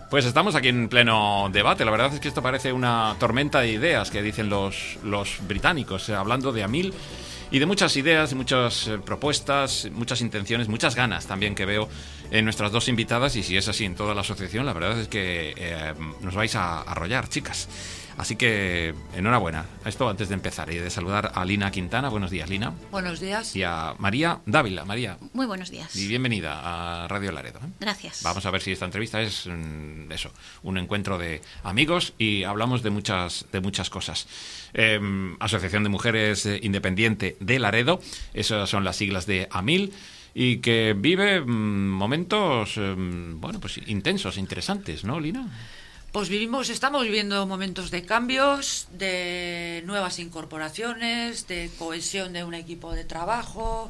Pues estamos aquí en pleno debate. La verdad es que esto parece una tormenta de ideas que dicen los británicos, hablando de Amil y de muchas ideas, de muchas propuestas, muchas intenciones, muchas ganas también que veo en nuestras dos invitadas. Y si es así en toda la asociación, la verdad es que nos vais a arrollar, chicas. Así que enhorabuena. Esto antes de empezar y de saludar a Lina Quintana. Buenos días, Lina. Buenos días. Y a María Dávila. María. Muy buenos días. Y bienvenida a Radio Laredo. Gracias. Vamos a ver si esta entrevista es un encuentro de amigos y hablamos de muchas cosas. Asociación de Mujeres Independiente de Laredo, esas son las siglas de AMIL, y que vive momentos, pues intensos, interesantes, ¿no, Lina? Pues estamos viviendo momentos de cambios, de nuevas incorporaciones, de cohesión de un equipo de trabajo,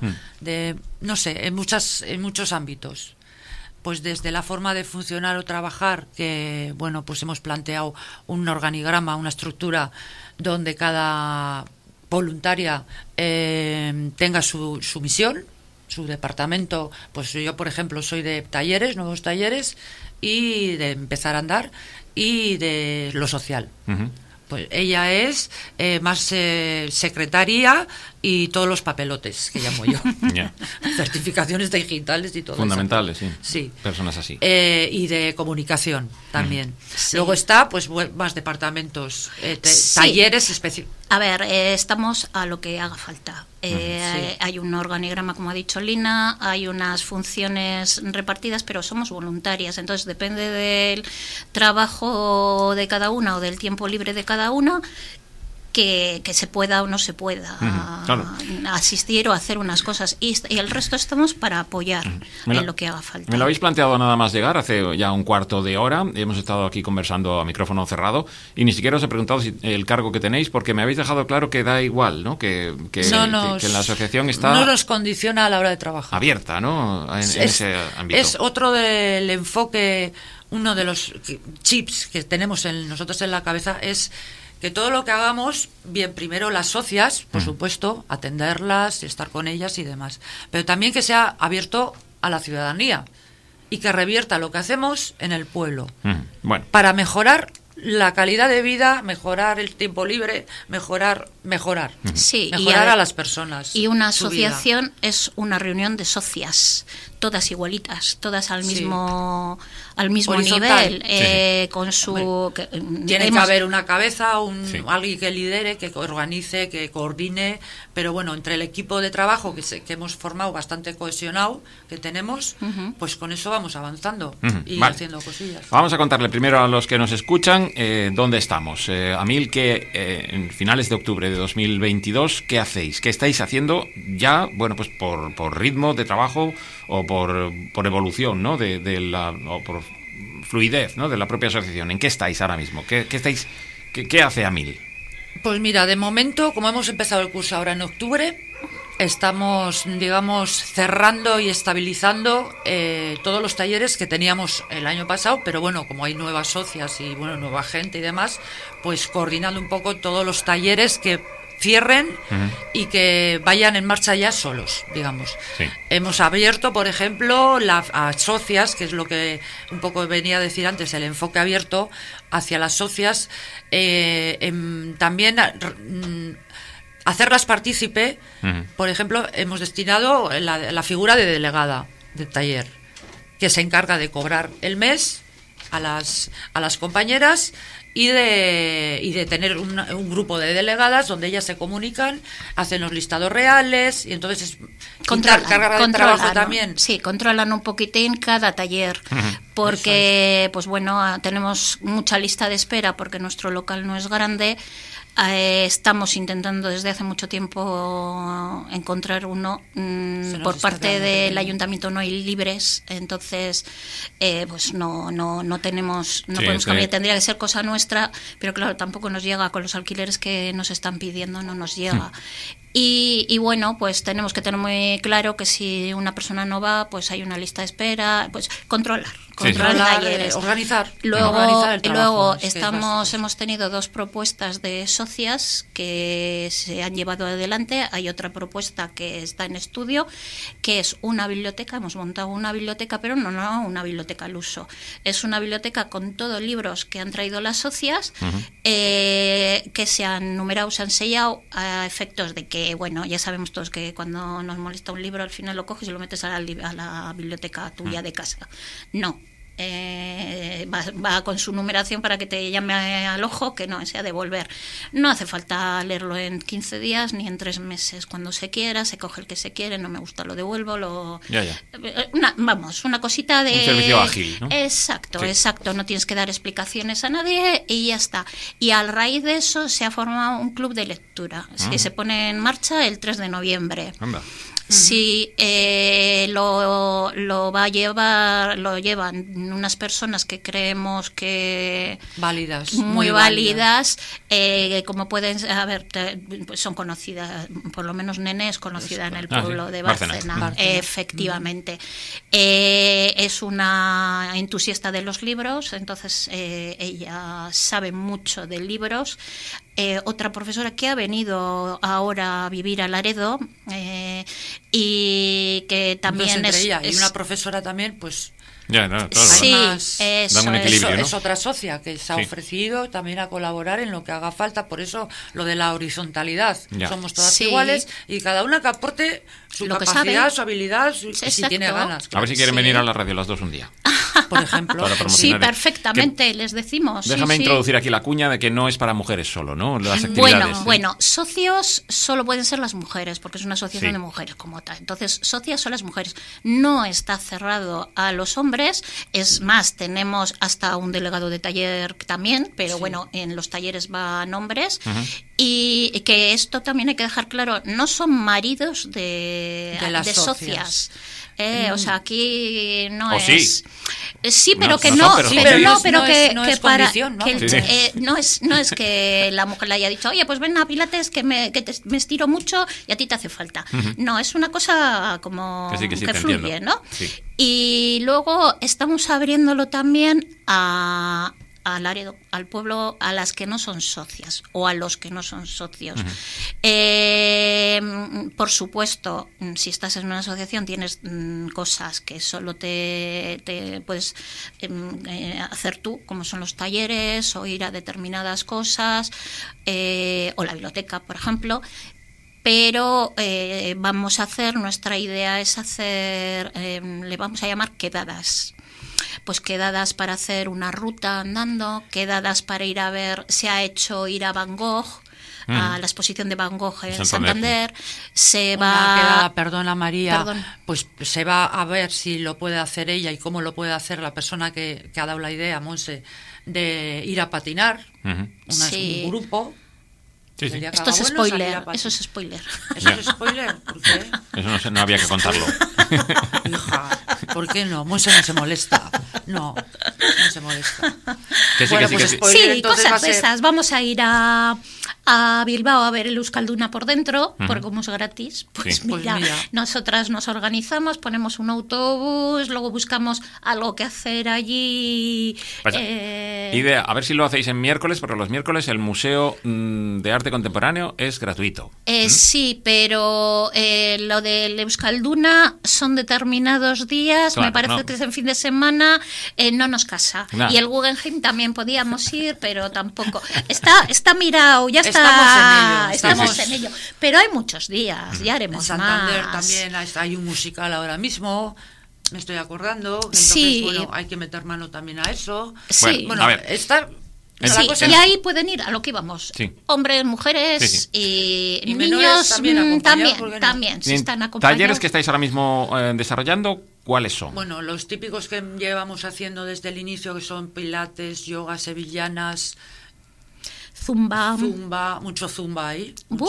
en muchos ámbitos. Pues desde la forma de funcionar o trabajar, que pues hemos planteado un organigrama, una estructura donde cada voluntaria tenga su misión, su departamento. Pues yo, por ejemplo, soy de talleres, nuevos talleres, y de empezar a andar, y de lo social. Uh-huh. Pues ella es más secretaria y todos los papelotes, que llamo yo. Yeah. Certificaciones digitales y todo. Fundamentales, eso. Sí. Personas así. Y de comunicación también. Sí. Luego está, pues, más departamentos, talleres específicos. A ver, estamos a lo que haga falta. Sí. Hay un organigrama, como ha dicho Lina, hay unas funciones repartidas, pero somos voluntarias, entonces depende del trabajo de cada una o del tiempo libre de cada una que se pueda o no se pueda claro. asistir o hacer unas cosas, y el resto estamos para apoyar en lo que haga falta. Me lo habéis planteado nada más llegar, hace ya un cuarto de hora, hemos estado aquí conversando a micrófono cerrado y ni siquiera os he preguntado el cargo que tenéis, porque me habéis dejado claro que da igual, ¿no? Que la asociación está... No nos condiciona a la hora de trabajar. Abierta, ¿no? En ese ámbito. Es otro del enfoque, uno de los chips que tenemos nosotros en la cabeza es que todo lo que hagamos, bien, primero las socias, por supuesto, atenderlas, estar con ellas y demás, pero también que sea abierto a la ciudadanía y que revierta lo que hacemos en el pueblo. Bueno. Para mejorar la calidad de vida, mejorar el tiempo libre, mejorar sí, mejorar a las personas. Y una asociación es una reunión de socias, todas igualitas, todas al mismo nivel, sí. Con su... Tiene que haber una cabeza, alguien que lidere, que organice, que coordine, pero bueno, entre el equipo de trabajo que hemos formado bastante cohesionado, que tenemos, pues con eso vamos avanzando y haciendo cosillas. Vamos a contarle primero a los que nos escuchan dónde estamos. Amil, que en finales de octubre de 2022, ¿qué hacéis? ¿Qué estáis haciendo ya, pues por ritmo de trabajo o por evolución, ¿no? O por fluidez, ¿no? De la propia asociación? ¿En qué estáis ahora mismo? ¿Qué hace Amil? Pues mira, de momento, como hemos empezado el curso ahora en octubre, estamos, cerrando y estabilizando todos los talleres que teníamos el año pasado, pero bueno, como hay nuevas socias y nueva gente y demás, pues coordinando un poco todos los talleres que cierren y que vayan en marcha ya solos, digamos. Sí. Hemos abierto, por ejemplo, a socias, que es lo que un poco venía a decir antes, el enfoque abierto hacia las socias, también hacerlas partícipe. Por ejemplo, hemos destinado la figura de delegada del taller, que se encarga de cobrar el mes a las compañeras y de tener un grupo de delegadas donde ellas se comunican, hacen los listados reales, y entonces controlan trabajo también. Sí, controlan un poquitín cada taller, porque tenemos mucha lista de espera porque nuestro local no es grande. Estamos intentando desde hace mucho tiempo encontrar uno. Por parte del ayuntamiento no hay libres, entonces no tenemos, no podemos cambiar, tendría que ser cosa nuestra, pero claro, tampoco nos llega con los alquileres que nos están pidiendo, no nos llega. Y pues tenemos que tener muy claro que si una persona no va, pues hay una lista de espera, pues controlar controlar talleres. Organizar. Luego, organizar el trabajo, hemos tenido 2 propuestas de socias que se han llevado adelante. Hay otra propuesta que está en estudio, que es una biblioteca. Hemos montado una biblioteca, pero no una biblioteca al uso. Es una biblioteca con todos libros que han traído las socias, que se han numerado, se han sellado a efectos de que, bueno, ya sabemos todos que cuando nos molesta un libro, al final lo coges y lo metes a la biblioteca tuya de casa. No. Va con su numeración para que te llame al ojo, que no sea devolver. No hace falta leerlo en 15 días ni en 3 meses. Cuando se quiera, se coge el que se quiere, no me gusta, lo devuelvo. Una cosita de... Un servicio ágil, ¿no? Exacto, no tienes que dar explicaciones a nadie y ya está. Y a raíz de eso se ha formado un club de lectura que se pone en marcha el 3 de noviembre. Anda. Sí, lo llevan unas personas que creemos que válidas, muy válidas, como pueden, pues son conocidas, por lo menos Nene es conocida en el pueblo de Bárcena. Efectivamente. Es una entusiasta de los libros, entonces ella sabe mucho de libros. Otra profesora que ha venido ahora a vivir a Laredo y que también y una profesora también, pues claro. Sí, da un equilibrio, ¿no? Es otra socia que se ha ofrecido también a colaborar en lo que haga falta, por eso lo de la horizontalidad. Somos todas iguales y cada una que aporte su lo capacidad, su habilidad, si tiene ganas. A ver si quieren venir a la radio las 2 un día. Por ejemplo. Sí, perfectamente, les decimos. Déjame introducir aquí la cuña de que no es para mujeres solo, ¿no? Las actividades. Bueno, socios solo pueden ser las mujeres, porque es una asociación de mujeres como tal. Entonces, socias son las mujeres. No está cerrado a los hombres. Es más, tenemos hasta un delegado de taller también, pero bueno, en los talleres van hombres. Y que esto también hay que dejar claro, no son maridos de las socias. O sea, aquí no ¿O es... sí? Sí, pero que no, no es que la mujer le haya dicho, oye, pues ven a Pilates que me estiro mucho y a ti te hace falta. No, es una cosa como que fluye, ¿no? Sí. Y luego estamos abriéndolo también a Laredo, al pueblo, a las que no son socias o a los que no son socios. Por supuesto, si estás en una asociación tienes cosas que solo te puedes hacer tú, como son los talleres o ir a determinadas cosas, o la biblioteca, por ejemplo. Pero vamos a hacer, nuestra idea es hacer, le vamos a llamar quedadas. Pues quedadas para hacer una ruta andando, quedadas para ir a ver, se ha hecho ir a Van Gogh, a la exposición de Van Gogh en Santander. Perdona María, pues se va a ver si lo puede hacer ella y cómo lo puede hacer la persona que ha dado la idea, Monse, de ir a patinar, un grupo. Sí. Esto es spoiler, eso es spoiler. ¿Eso es spoiler? ¿Por qué? Eso no había que contarlo. Hija, ¿por qué no? Monse no se molesta. No se molesta. Sí, cosas de esas. Vamos a ir a Bilbao a ver el Euskalduna por dentro, porque como es gratis, pues mira, nosotras nos organizamos, ponemos un autobús, luego buscamos algo que hacer allí. Idea, a ver si lo hacéis en miércoles, porque los miércoles el Museo de Arte Contemporáneo es gratuito. Sí, pero lo del Euskalduna son determinados días, claro, me parece que es en fin de semana, no nos casa. Nah. Y el Guggenheim también podíamos ir, pero tampoco. Está mirado, ya está. Estamos en ello. Pero hay muchos días, ya haremos en Santander más. También hay un musical ahora mismo, me estoy acordando. Entonces, bueno, hay que meter mano también a eso. Sí. Bueno, está... Sí, y ahí pueden ir a lo que íbamos. Hombres, mujeres y niños también se están acompañando. ¿Talleres que estáis ahora mismo desarrollando? ¿Cuáles son? Bueno, los típicos que llevamos haciendo desde el inicio, que son pilates, yoga, sevillanas, zumba, mucho zumba ahí.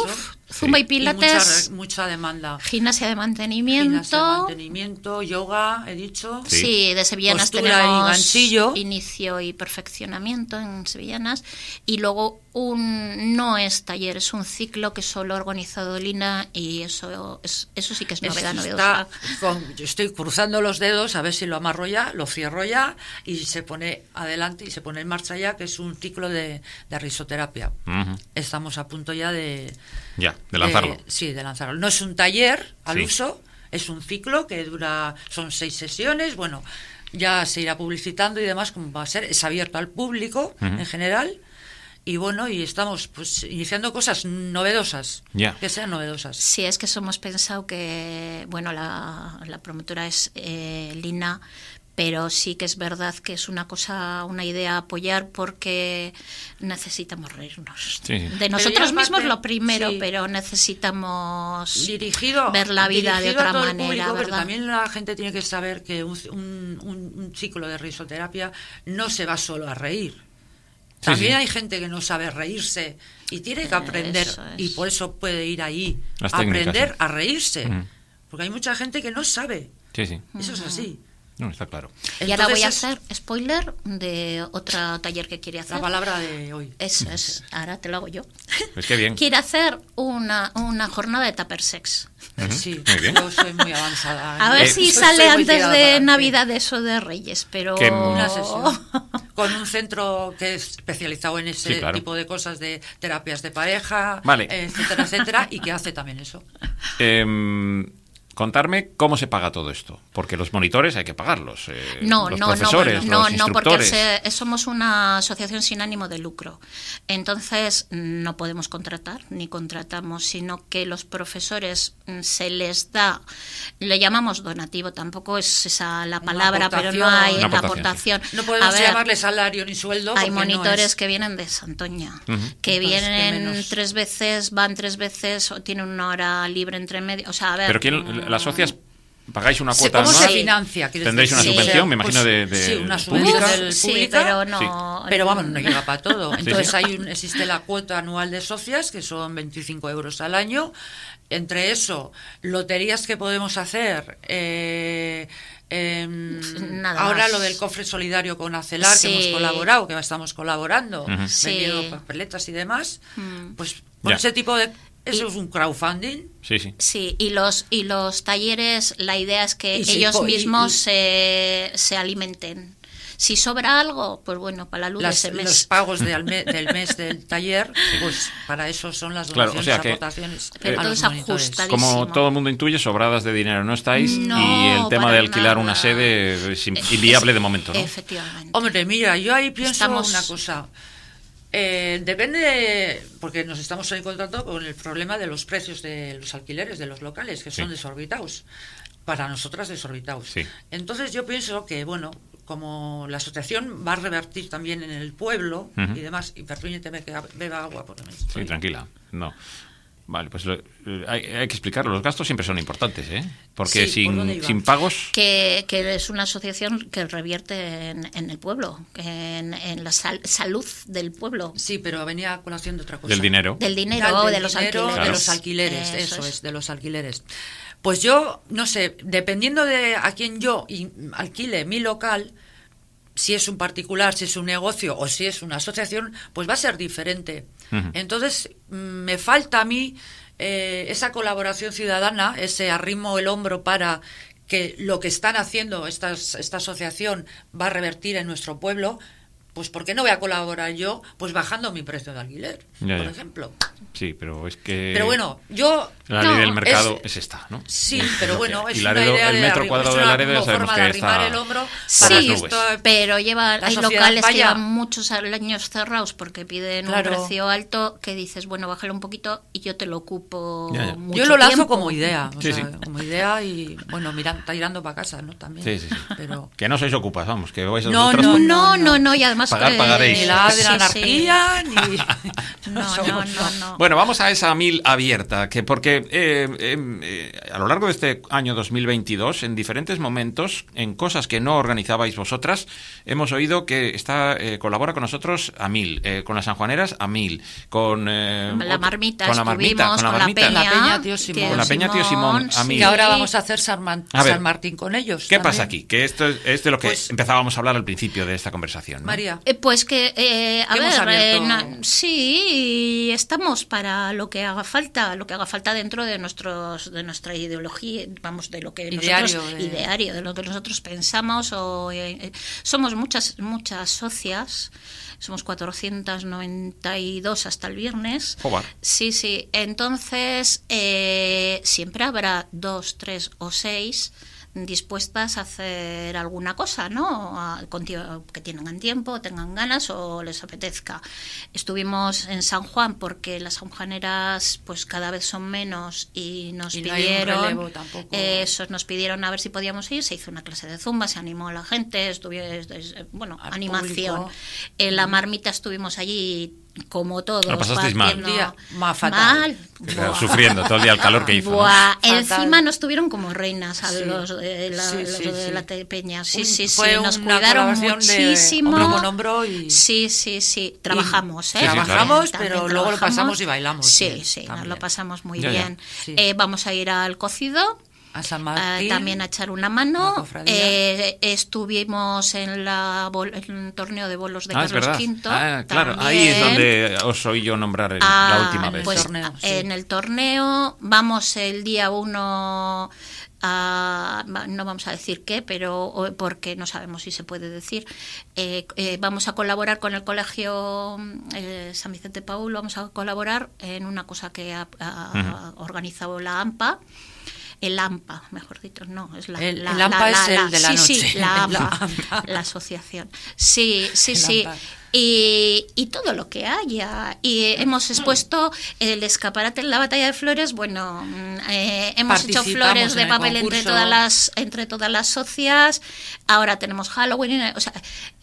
Zumba y pilates, mucha demanda. gimnasia de mantenimiento, yoga, he dicho. Sí, de sevillanas Postura tenemos y ganchillo. inicio y perfeccionamiento en sevillanas, y luego no es taller, es un ciclo que solo ha organizado Lina, y eso sí que es novedad novedosa. Yo estoy cruzando los dedos a ver si lo amarro ya, lo cierro ya y se pone adelante y se pone en marcha ya, que es un ciclo de risoterapia. Estamos a punto ya de lanzarlo. De lanzarlo. No es un taller al Sí. uso, es un ciclo que son 6 sesiones. Bueno, ya se irá publicitando y demás cómo va a ser. Es abierto al público en general. Y bueno, y estamos pues iniciando cosas novedosas, que sean novedosas. Sí, es que hemos pensado que, bueno, la promotora es Lina, pero sí que es verdad que es una idea a apoyar, porque necesitamos reírnos. Sí. De nosotros aparte, mismos lo primero, sí. pero necesitamos Dirigido ver la vida de a otra todo el manera, público, ¿verdad? pero también la gente tiene que saber que un ciclo de risoterapia no se va solo a reír. También hay gente que no sabe reírse y tiene que aprender, y por eso puede ir ahí Las a técnicas, aprender sí. a reírse, porque hay mucha gente que no sabe. Sí. Eso es así. No, está claro. Y ahora voy a Entonces, hacer spoiler de otro taller que quiere hacer. la palabra de hoy. Eso es, ahora te lo hago yo. Pues qué bien. Quiere hacer una jornada de tupper sex. Sí, Muy bien. yo soy muy avanzada. A ver si Yo sale estoy muy antes tirada de para adelante. Navidades o de Reyes, pero... Que Una sesión con un centro que es especializado en ese Sí, claro. tipo de cosas, de terapias de pareja, Vale. etcétera, etcétera, y que hace también eso. Contarme cómo se paga todo esto, porque los monitores hay que pagarlos. No, los no, profesores, no, los no, porque instructores. somos una asociación sin ánimo de lucro. Entonces no podemos contratar, ni contratamos, sino que los profesores se les da, le llamamos donativo, tampoco es esa la palabra, pero no hay Una la aportación, aportación. No podemos A ver, llamarle salario ni sueldo. hay porque monitores no es. que vienen de Santoña, que Entonces, ¿qué vienen menos? 3 veces, van 3 veces, o tienen una hora libre entre medio. O sea, a ver. Pero ¿quién, las socias pagáis una cuota ¿Cómo anual? se financia? ¿Quieres ¿Tendréis una decir? subvención, me Pues, imagino, de sí, una pública? subvención del Sí, pública, pero no. pero vamos, no llega para todo. Entonces sí. existe la cuota anual de socias, que son 25 euros al año. Entre eso, loterías que podemos hacer. Nada Ahora más. lo del cofre solidario con Acelar, Sí. que hemos colaborado, que estamos colaborando, Sí. vendiendo papeletas y demás. Pues con Ya. ese tipo de... Eso es un crowdfunding. Sí. Sí, y los talleres, la idea es que Y sí, ellos y- mismos se alimenten. Si sobra algo, pues bueno, para la luz de ese mes. Los pagos del mes del taller, pues para eso son las Claro, donaciones, o sea que- aportaciones Pero a todo los es monitores. ajustadísimo. Como todo el mundo intuye, sobradas de dinero no estáis, No, y el tema para de alquilar nada. una sede es inviable de momento, ¿no? Efectivamente. Hombre, mira, yo ahí pienso Estamos- una cosa. Depende, porque nos estamos encontrando con el problema de los precios de los alquileres de los locales, que son desorbitados. Para nosotras desorbitados. Sí. Entonces yo pienso que, bueno, como la asociación va a revertir también en el pueblo y demás, y permíteme que beba agua porque me estoy... Sí, tranquila. No. Vale, pues hay que explicarlo. Los gastos siempre son importantes, ¿eh? Porque Sí, ¿por dónde iba? sin pagos... Que es una asociación que revierte en el pueblo, en la salud del pueblo. Sí, pero venía a colación de otra cosa. Del dinero. Del dinero, Del de los dinero, alquileres. de los alquileres, Eso eso es, de los alquileres. Pues yo, no sé, dependiendo de a quién yo alquile mi local, si es un particular, si es un negocio o si es una asociación, pues va a ser diferente. Entonces, me falta a mí esa colaboración ciudadana, ese arrimo el hombro para que lo que están haciendo esta asociación va a revertir en nuestro pueblo. Pues ¿por qué no voy a colaborar yo? Pues bajando mi precio de alquiler, Ya. por ejemplo. Sí, pero es que... Pero bueno, yo... La ley del mercado es esta, ¿no? Sí, Es pero lo bueno, que hay. es Y una Laredo, idea el de metro cuadrado de Laredo ya sabemos forma que de arrimar está el hombro por las Sí, nubes. pero hay sociedad locales que vaya. llevan muchos años cerrados porque piden Claro. un precio alto, que dices, bueno, bájalo un poquito y yo te lo ocupo Ya. mucho Yo lo lanzo tiempo. como idea, o Sí, sea, sí. como idea y bueno, tirando para casa, ¿no? También. Sí. Pero Que no sois ocupas, vamos, que vais a No, vosotras... no, No, y además más pagaréis. Ni la de la sí, anarquía, ni... No. Bueno, vamos a esa mil abierta, que porque a lo largo de este año 2022, en diferentes momentos, en cosas que no organizabais vosotras, hemos oído que colabora con nosotros a mil, con las sanjuaneras a mil, con la marmita, con la Peña Tío Simón. Con la Peña Tío Simón a mil. Y ahora vamos a hacer San Martín con ellos. ¿Qué también. pasa aquí? Que esto es de lo que empezábamos a hablar al principio de esta conversación, ¿no? María. Pues que, a Hemos ver, abierto... sí, estamos para lo que haga falta dentro de nuestra ideología, vamos, de lo que ideario, de lo que nosotros pensamos. Somos muchas socias. Somos 492 hasta el viernes. Joder. Sí. Entonces, siempre habrá 2, 3 o 6 dispuestas a hacer alguna cosa, ¿no? Que tengan tiempo, tengan ganas o les apetezca. Estuvimos en San Juan porque las sanjuaneras pues cada vez son menos y nos pidieron, nos pidieron a ver si podíamos ir. Se hizo una clase de zumba, se animó a la gente, animación. En la marmita estuvimos allí como todos. Lo pasasteis mal. Fatal. Sufriendo todo el día el calor que hizo. Encima nos tuvieron como reinas a los de la Peña. Fue nos cuidaron muchísimo. Hombro con hombro y... Sí. Trabajamos, Trabajamos, pero luego lo pasamos y bailamos. Sí, nos lo pasamos muy bien. Vamos a ir al cocido. A San Martín, también a echar una mano. Estuvimos en el torneo de bolos de Carlos V. Claro, ahí es donde os oí yo nombrar la última vez. Pues, en el torneo vamos el día 1 no vamos a decir qué, pero porque no sabemos si se puede decir. Vamos a colaborar con el Colegio San Vicente Paúl, vamos a colaborar en una cosa que ha organizado la AMPA. El AMPA, mejor dicho, no, es el AMPA es el de la noche. Sí, la AMPA, la asociación. Sí. Y todo lo que haya. Y hemos expuesto el escaparate en la Batalla de Flores. Bueno, hemos hecho flores de papel entre todas las socias. Ahora tenemos Halloween. O sea,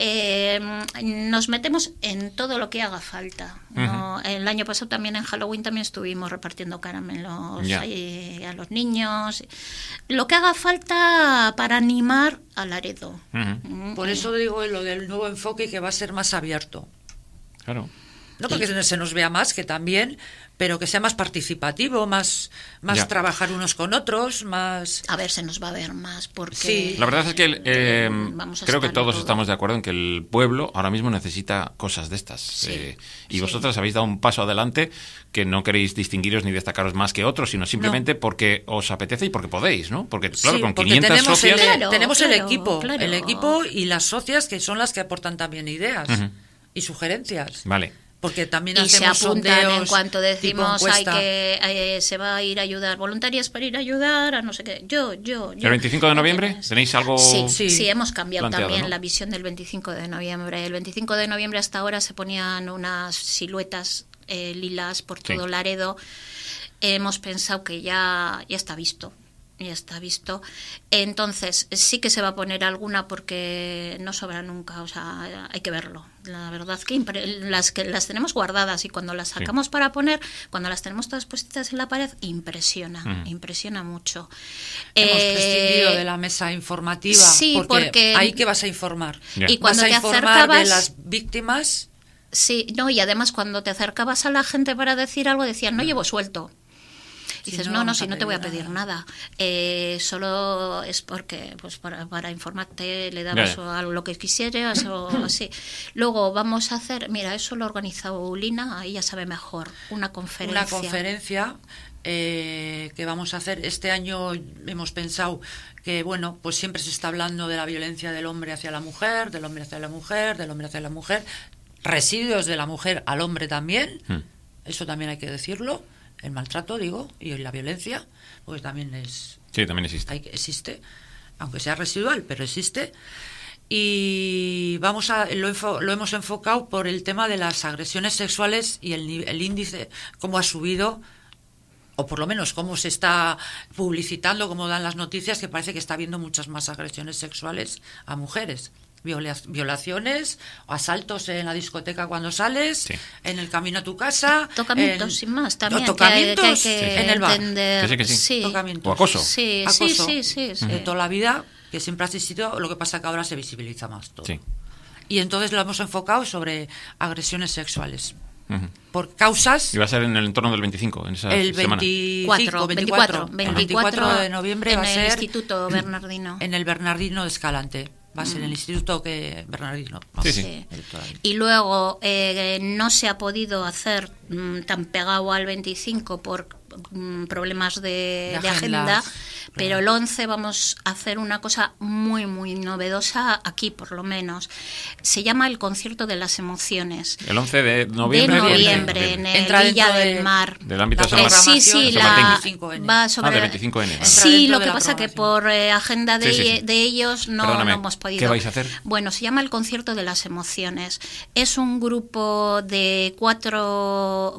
nos metemos en todo lo que haga falta, ¿no? El año pasado también en Halloween también estuvimos repartiendo caramelos a los niños. Lo que haga falta para animar a Laredo. Por eso digo lo del nuevo enfoque, que va a ser más abierto. Claro. No porque se nos vea más, que también, pero que sea más participativo, más trabajar unos con otros, más... A ver, se nos va a ver más, porque... Sí. La verdad es que creo que todos estamos de acuerdo en que el pueblo ahora mismo necesita cosas de estas. Y vosotras habéis dado un paso adelante, que no queréis distinguiros ni destacaros más que otros, sino simplemente porque os apetece y porque podéis, ¿no? Porque, claro, con 500 socias... Tenemos el equipo y las socias, que son las que aportan también ideas y sugerencias. Vale. Porque también y se apuntan sondeos, en cuanto decimos se va a ir a ayudar, voluntarias para ir a ayudar a no sé qué. Yo. ¿El 25 de noviembre tenéis algo? Sí, hemos cambiado también, ¿no? La visión del 25 de noviembre. El 25 de noviembre hasta ahora se ponían unas siluetas lilas por todo Laredo. Hemos pensado que ya está visto. Ya está visto. Entonces, sí que se va a poner alguna, porque no sobra nunca, o sea, hay que verlo. La verdad que las tenemos guardadas, y cuando las sacamos para poner, cuando las tenemos todas puestas en la pared, impresiona mucho. Hemos prescindido de la mesa informativa, porque ahí que vas a informar. Y cuando vas a te informar acercabas de las víctimas. Sí, no, y además cuando te acercabas a la gente para decir algo, decían, no llevo suelto. Dices, no, si no te voy a pedir nada. Solo es porque, pues para informarte, le dabas lo que quisieras o así. Luego vamos a hacer, mira, eso lo ha organizado Ulina, ahí ya sabe mejor, una conferencia. Que vamos a hacer. Este año hemos pensado que, bueno, pues siempre se está hablando de la violencia del hombre hacia la mujer, del hombre hacia la mujer, del hombre hacia la mujer, residuos de la mujer al hombre también, eso también hay que decirlo. El maltrato, digo, y la violencia, pues también es... Sí, también existe. Existe, aunque sea residual, pero existe. Y lo hemos enfocado por el tema de las agresiones sexuales y el índice, cómo ha subido, o por lo menos cómo se está publicitando, cómo dan las noticias, que parece que está habiendo muchas más agresiones sexuales a mujeres. violaciones, asaltos en la discoteca cuando sales, Sí. en el camino a tu casa. Tocamientos, sin más, también. Tocamientos que hay que en el bar. entender. Que sí. Tocamientos. O acoso. Sí, Acoso. sí. De toda la vida, que siempre ha existido, lo que pasa que ahora se visibiliza más todo. Sí. Y entonces lo hemos enfocado sobre agresiones sexuales. Ujú. Por causas. Y va a ser en el entorno del 25, en esa El semana. 24 de noviembre en va a ser el Instituto Bernardino. en el Bernardino de Escalante. Va a ser el Instituto Bernardino. Sí. Sí. Y luego no se ha podido hacer tan pegado al 25 por problemas de agenda, pero el 11 vamos a hacer una cosa muy, muy novedosa aquí, por lo menos. Se llama el Concierto de las Emociones. El 11 de noviembre. En el Entra Villa dentro del Mar. Del ámbito de San programación Martín. Sí, de San Martín. 25N. va sobre... de 25N. Entra Sí, dentro lo de que la pasa que programación. por agenda de, Sí. de ellos no Perdóname, hemos podido. ¿qué vais a hacer? Bueno, se llama el Concierto de las Emociones. Es un grupo de cuatro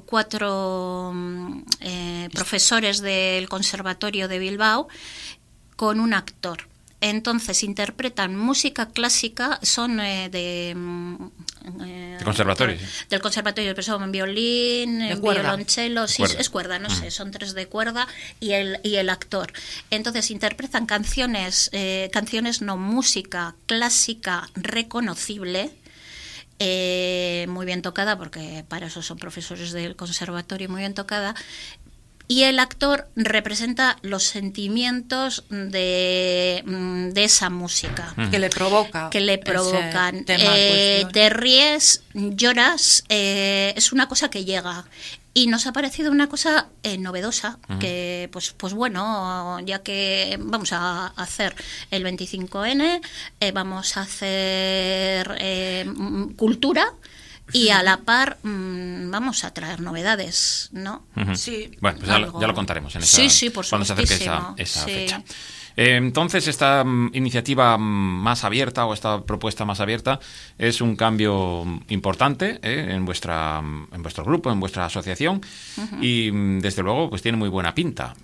profesores del Conservatorio de Bilbao con un actor. Entonces interpretan música clásica, son de conservatorio, sí. del conservatorio, pero son violín, De cuerda. violonchelo, sí, Cuerda. es cuerda, no sé, son 3 de cuerda y el actor. Entonces interpretan canciones no, música clásica reconocible. Muy bien tocada, porque para eso son profesores del conservatorio, muy bien tocada. Y el actor representa los sentimientos de esa música. Que le provoca. Que le ese provocan. tema en cuestión. Te ríes, lloras, es una cosa que llega. Y nos ha parecido una cosa novedosa, que pues bueno, ya que vamos a hacer el 25N, vamos a hacer cultura y a la par vamos a traer novedades, ¿no? Ujú. Sí. Bueno, pues ya lo contaremos en esa, Sí, por cuando se acerque supuestísimo. esa Sí. fecha. Entonces, esta iniciativa más abierta o esta propuesta más abierta es un cambio importante en vuestro grupo, en vuestra asociación y desde luego pues tiene muy buena pinta.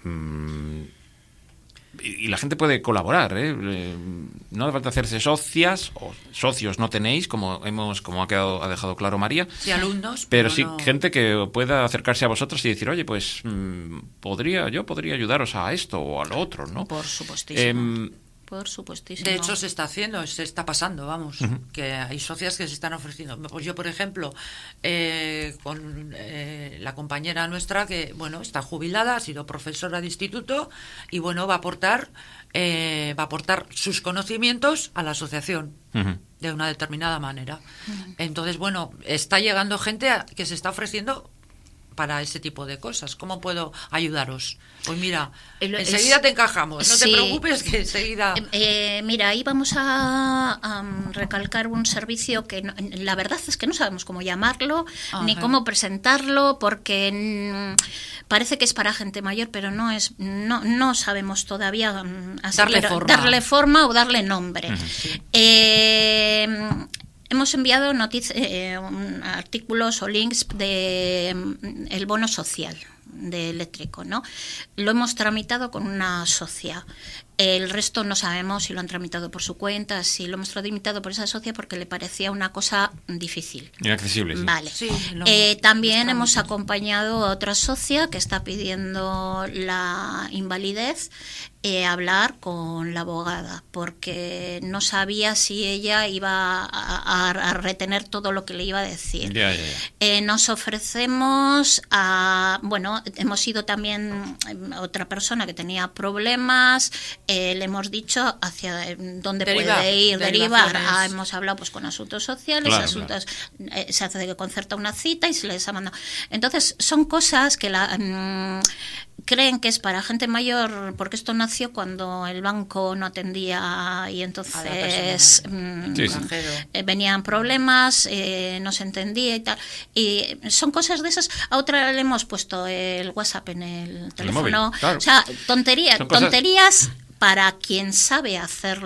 Y la gente puede colaborar, no hace falta hacerse socias o socios no tenéis, como ha dejado claro María. Sí, alumnos. Pero sí, no. gente que pueda acercarse a vosotros y decir, oye, pues podría ayudaros a esto o a lo otro, ¿no? Por supuestísimo. Por supuestísimo. De hecho, se está pasando, vamos, que hay socias que se están ofreciendo. Pues yo, por ejemplo, con la compañera nuestra que, bueno, está jubilada, ha sido profesora de instituto y, bueno, va a aportar sus conocimientos a la asociación de una determinada manera. Entonces, bueno, está llegando gente que se está ofreciendo para ese tipo de cosas. ¿Cómo puedo ayudaros? Pues mira, enseguida te encajamos, no te preocupes que enseguida... Mira, ahí vamos a recalcar un servicio que la verdad es que no sabemos cómo llamarlo, ni cómo presentarlo, porque parece que es para gente mayor, pero no sabemos todavía darle forma o darle nombre. Hemos enviado artículos o links de el bono social de eléctrico, ¿no? Lo hemos tramitado con una socia. El resto no sabemos si lo han tramitado por su cuenta, si lo hemos tramitado por esa socia porque le parecía una cosa difícil. Inaccesible, sí. Vale. Sí, también hemos acompañado a otra socia que está pidiendo la invalidez, hablar con la abogada, porque no sabía si ella iba a retener todo lo que le iba a decir. Ya. Nos ofrecemos a... Bueno, hemos ido también otra persona que tenía problemas, le hemos dicho hacia dónde puede ir, derivar. Hemos hablado pues con asuntos sociales, Claro. Se hace que concerta una cita y se les ha mandado. Entonces, son cosas que creen que es para gente mayor, porque esto nació cuando el banco no atendía y entonces venían problemas, no se entendía y tal. Y son cosas de esas. A otra le hemos puesto el WhatsApp en el teléfono. móvil, claro. O sea, tonterías para quien sabe hacerlo.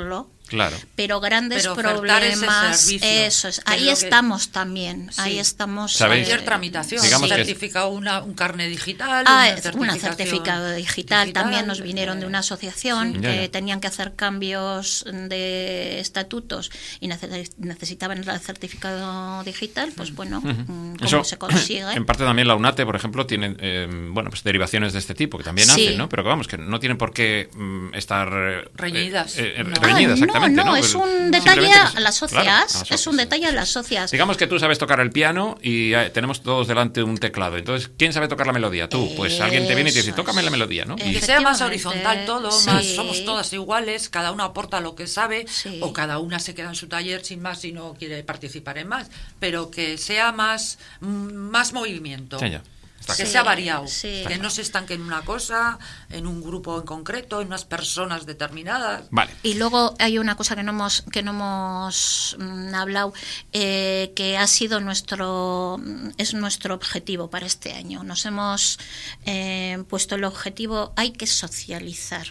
Claro. Pero grandes Pero ofertar problemas, ese servicio, eso es. que es Ahí lo que- estamos también. Sí. Ahí estamos. ¿Sabéis? Cualquier tramitación, Digamos un que- certificado, un carnet digital, Una certificado digital. También nos vinieron de una asociación Sí. que Ya. tenían que hacer cambios de estatutos y necesitaban el certificado digital. Pues bueno, ¿cómo Eso, se consigue? en parte también la UNATE, por ejemplo, tiene bueno, pues derivaciones de este tipo que también Sí. hacen, ¿no? Pero que vamos, que no tienen por qué estar Reñidas. reñidas, Ah, exactamente. no, es Pues, un detalle simplemente a las socias. claro, a las Es socias, un sí. detalle a las socias. Digamos que tú sabes tocar el piano y tenemos todos delante un teclado. Entonces, ¿quién sabe tocar la melodía? Tú. Pues alguien te viene y te dice, Eso tócame es. la melodía, ¿no? Que Y- sea más Efectivamente, horizontal todo, sí. más somos todas iguales, cada una aporta lo que sabe, Sí. o cada una se queda en su taller sin más si no quiere participar en más, pero que sea más movimiento. Sí, ya. Está Que Sí, sea variado, sí. que no se estanque en una cosa, en un grupo en concreto, en unas personas determinadas. Vale. Y luego hay una cosa que no hemos hablado, que ha sido es nuestro objetivo para este año. Nos hemos puesto el objetivo, hay que socializar.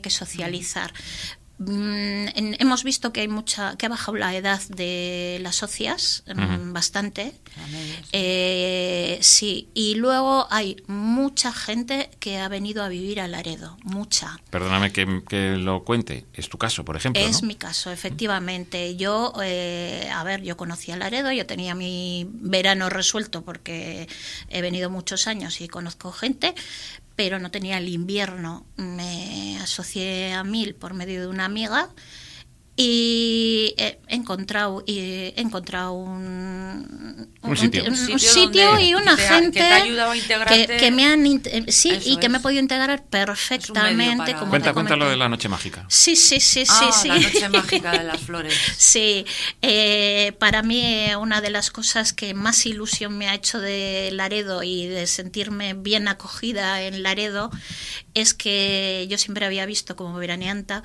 Hemos visto que ha bajado la edad de las socias bastante. Sí, y luego hay mucha gente que ha venido a vivir a Laredo, mucha. Perdóname que lo cuente. Es tu caso, por ejemplo, Es ¿no? mi caso, efectivamente. Yo, yo conocí a Laredo, yo tenía mi verano resuelto porque he venido muchos años y conozco gente, pero no tenía el invierno. Me asocié a Mil por medio de una amiga y he encontrado un sitio. un Sitio sitio donde y una que gente te ha ayudado a integrarte. que me han sí, Eso y que me he es. podido integrar perfectamente, para- como Cuenta te lo comenté. de la noche mágica. Sí. La noche mágica de las flores. Sí, para mí una de las cosas que más ilusión me ha hecho de Laredo y de sentirme bien acogida en Laredo es que yo siempre había visto como veraneanta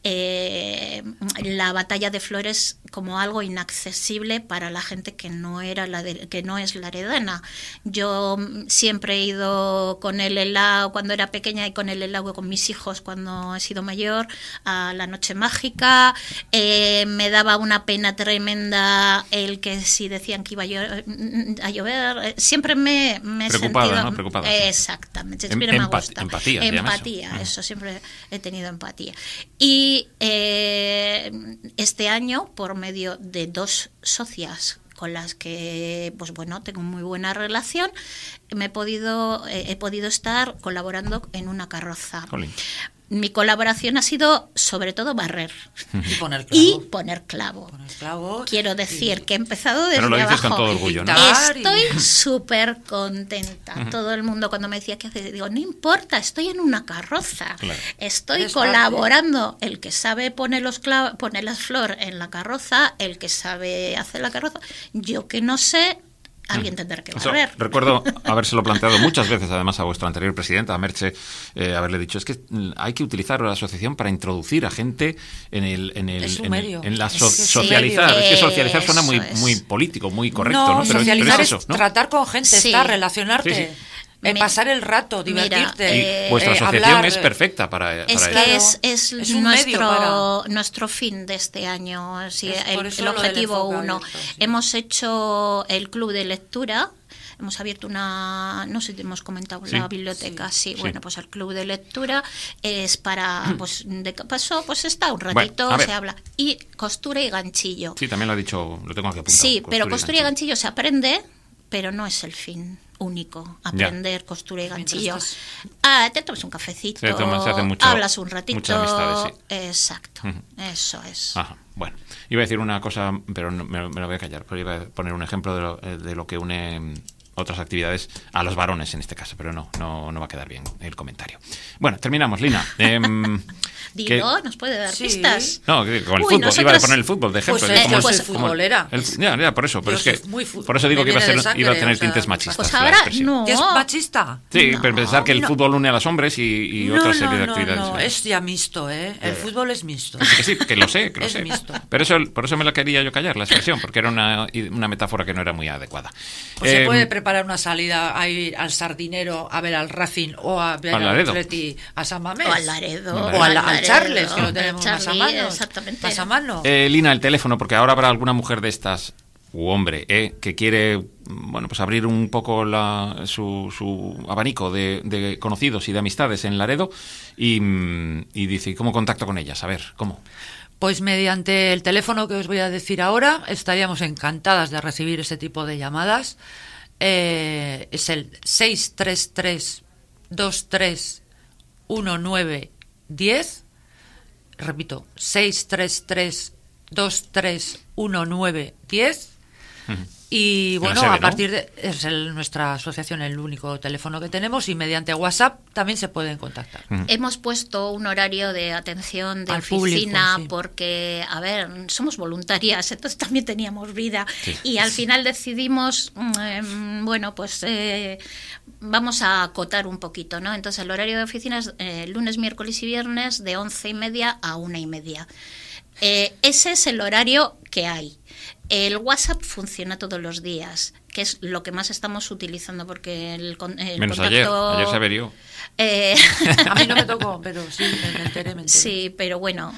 la batalla de flores como algo inaccesible para la gente que no es laredana. Yo siempre he ido con el helado cuando era pequeña y con el helado con mis hijos cuando he sido mayor a la noche mágica. Me daba una pena tremenda el que si decían que iba a llover. Siempre me he Preocupada, sentido... ¿no? Preocupada, sí. Exactamente, siempre me ha gustado. Empatía, se llama Empatía, eso, siempre he tenido empatía. Y este año, por medio de 2 socias con las que, pues bueno, tengo muy buena relación, he podido estar colaborando en una carroza. Jolín. Mi colaboración ha sido sobre todo barrer Y poner clavo. y poner clavo. Poner clavo. Quiero decir que he empezado desde Pero lo dices abajo. con todo orgullo, ¿no? Estoy súper contenta. Todo el mundo cuando me decía qué haces, digo, no importa, estoy en una carroza. Claro. Estoy Es parte. colaborando. El que sabe poner poner las flores en la carroza, el que sabe hacer la carroza. Yo que no sé, alguien tendrá que Eso, barrer. recuerdo habérselo planteado muchas veces, además, a vuestra anterior presidenta, a Merche, haberle dicho, es que hay que utilizar la asociación para introducir a gente Es un medio. en la Es que sí. socializar. Es que socializar suena Eso muy, es. muy político, muy correcto, No, ¿no? Pero socializar es es eso, ¿no? tratar con gente, Sí. estar, relacionarte. Sí, sí. Pasar el rato, Mira, divertirte. Y vuestra asociación hablar, es perfecta para Es eso. que Claro, es es un medio nuestro fin de este año, sí, Es por eso el lo del objetivo enfoque 1. abierto, sí. Hemos hecho el club de lectura, hemos abierto no sé si te hemos comentado, Sí. la biblioteca, sí. Sí. Bueno, pues el club de lectura es para, pues de paso, pues está un ratito, Bueno, a ver. se habla. Y costura y ganchillo. Sí, también lo ha dicho, lo tengo aquí apuntado. Sí, pero costura y ganchillo. ganchillo se aprende, pero no es el fin único, aprender costura y Mientras ganchillo. estás- Te tomas un cafecito, Se hace mucho- hablas un ratito. muchas amistades, sí. Exacto, Ujú. eso es. Ajá, bueno. Iba a decir una cosa, pero me lo voy a callar, pero iba a poner un ejemplo de lo que une otras actividades a los varones en este caso, pero no va a quedar bien el comentario. Bueno, terminamos, Lina. Dilo, nos puede dar Sí. pistas. No, con el Uy, fútbol. Iba a nosotras- poner el fútbol de ejemplo. Pues, ¿cómo yo es? soy ¿Cómo- futbolera. Ya, por eso. Pero Yo es que, soy muy por eso digo me que iba a viene de sangre, tener o sea, tintes machistas. Pues la ahora expresión. no. ¿Que es machista? Sí, No, pero pensar que el no. fútbol une a los hombres y otra serie de actividades. No, es ya mixto, ¿eh? El fútbol es mixto. Que sí, que lo sé, Es mixto. Pero por eso me la quería yo callar, la expresión, porque era una metáfora que no era muy adecuada. Pues se puede preparar preparar una salida a ir al Sardinero a ver al Racing o a ver al Atleti a San Mamés. O al Laredo. O al Charles, que lo tenemos más a mano. Exactamente. Más a mano. Lina, el teléfono, porque ahora habrá alguna mujer de estas, u hombre, que quiere, bueno, pues abrir un poco su abanico de conocidos y de amistades en Laredo y dice, ¿cómo contacto con ellas? A ver, ¿cómo? Pues mediante el teléfono que os voy a decir ahora, estaríamos encantadas de recibir ese tipo de llamadas. Es el 633-231910. Repito, 633-231910. Y bueno, sede, a partir de... Es nuestra asociación el único teléfono que tenemos y mediante WhatsApp también se pueden contactar. Hemos puesto un horario de atención de al oficina público, sí. Porque, a ver, somos voluntarias, entonces también teníamos vida. Sí. Y al final decidimos, bueno, pues vamos a acotar un poquito, ¿no? Entonces el horario de oficina es lunes, miércoles y viernes de 11:30 a 1:30. Ese es el horario que hay. El WhatsApp funciona todos los días, que es lo que más estamos utilizando porque el menos contacto... ayer se averió. A mí no me tocó, pero sí, me enteré. Sí, pero bueno,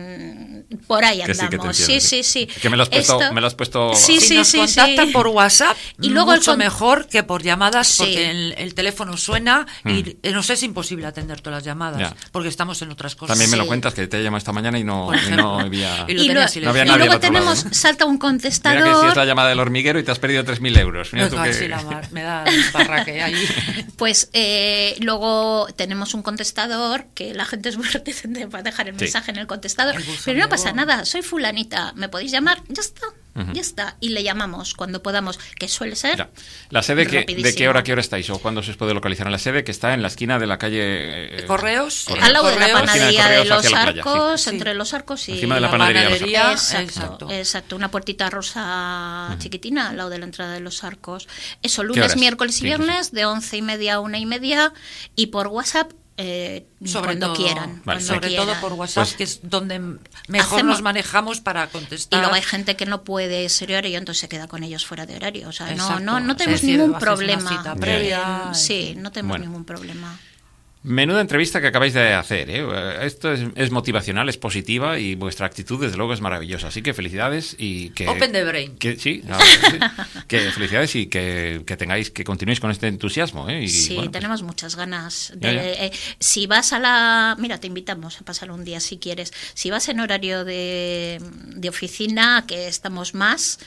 por ahí andamos. Sí. Que me lo has puesto... Si nos contactan por WhatsApp, y luego mucho mejor que por llamadas, porque Sí. el teléfono suena y nos es imposible atender todas las llamadas, Ya. porque estamos en otras cosas. También me lo Sí. cuentas, que te he llamado esta mañana y no Por ejemplo. había... Y lo Y, tenía lo- silenciado. No había y nadie al luego otro lado, tenemos, ¿no? salta un contestador. Mira que si es la llamada del hormiguero y te has perdido 3.000 euros. Mira tú Ay, que... sí, la mar, me da el barraque ahí. Pues luego tenemos un contestador que la gente es muy reticente para dejar el Sí. mensaje en el contestador, El buzón pero no de pasa voz. nada, soy fulanita, me podéis llamar, ya está, ya está, y le llamamos cuando podamos, que suele ser Ya. ¿La sede ¿de qué rapidísimo. hora a qué hora estáis o cuándo se os puede localizar? En la sede que está en la esquina de la calle... Correos. al lado de la Correos. panadería Correos de los hacia la playa, Arcos, sí. entre los Arcos y Encima de la panadería de los Arcos. Exacto, exacto, una puertita rosa chiquitina al lado de la entrada de los Arcos. Eso, ¿Qué lunes, horas? miércoles y Sí, viernes de 11:30 a 1:30 y por WhatsApp cuando quieran. Vale, cuando sobre quieran. todo por WhatsApp, Pues- que es donde mejor Hacemos- nos manejamos para Y contestar. luego hay gente que no puede ese horario y entonces se queda con ellos fuera de horario. O sea, Exacto. no tenemos Es decir, ningún haces una problema. cita previa, Sí, no tenemos Bueno. ningún problema. Menuda entrevista que acabáis de hacer, ¿eh? Esto es motivacional, es positiva y vuestra actitud desde luego es maravillosa. Así que felicidades y que... Open the brain. Sí, la verdad que sí. Que felicidades y que continuéis con este entusiasmo, ¿eh? Y, Sí, bueno, pues, tenemos muchas ganas. Ya. Si vas a la... Mira, te invitamos a pasar un día si quieres. Si vas en horario de oficina, que estamos más,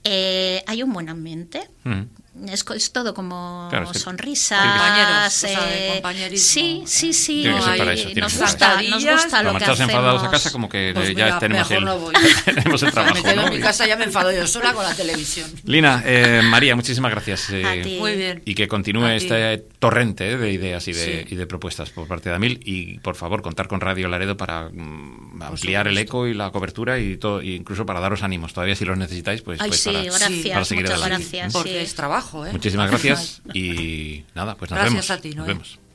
hay un buen ambiente. Es todo como Claro, es que- sonrisas. Compañeros, o sea, de compañerismo. Sí. Tiene que ser hay- para eso, tiene nos que ser. gusta Para lo eso. que Cuando estás hacemos. enfadados a casa como que Pues ya mira, tenemos mejor el, no voy. tenemos el trabajo, Me quedo ¿no? en mi casa, ya me enfado yo sola con la televisión. Lina, María, muchísimas gracias. A ti. Muy bien. Y que continúe A ti. este torrente de ideas y Sí. de propuestas por parte de Amil. Y por favor, contar con Radio Laredo para ampliar el supuesto. eco y la cobertura y todo, e incluso para daros ánimos. Todavía si los necesitáis, pues, Ay, pues sí, para, gracias, para seguir muchas adelante. gracias. Porque sí. es trabajo, ¿eh? Muchísimas gracias y nada, pues nos Gracias vemos. a ti, Nos Noé. vemos.